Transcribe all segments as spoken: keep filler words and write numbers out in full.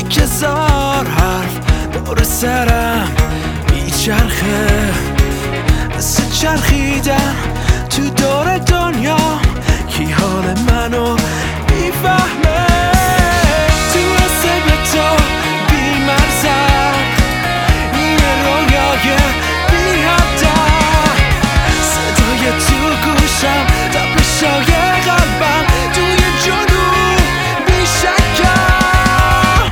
یک هزار حرف دور سرم میچرخه، مثل چرخیدن تو دور دنیا. کی حال منو میفهمه؟ تو حسه به تو بی مرزم، این رویای بی هدف، صدای تو گوشم، تپشای قلبم توی جنون بی شکم.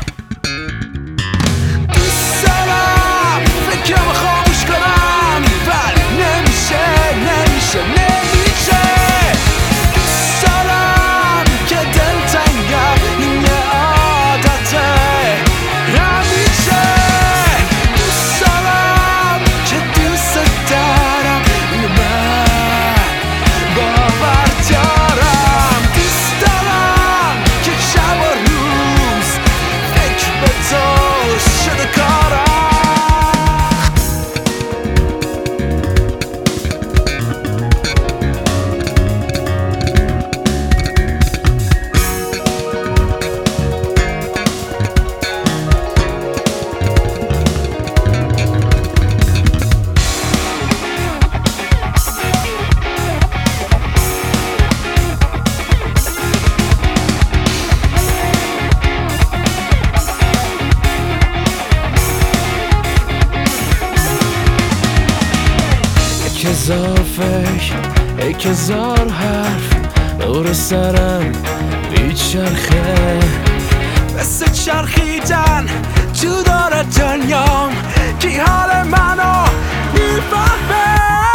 دوست دارم فکرم خاموش کنم، ولی نمیشه نمیشه نمیشه. دوست دارم که دلتنگم، این یه عادته همیشه. دوست دارم که دوست دارم، اینو من باور دارم. دوست دارم که شب و روز فکر به تو شده کارم. یک هزار فکر، یک هزار حرف دور سرم میچرخه، مثل چرخیدن تو دور دنیام. کی حال منو میفهمه؟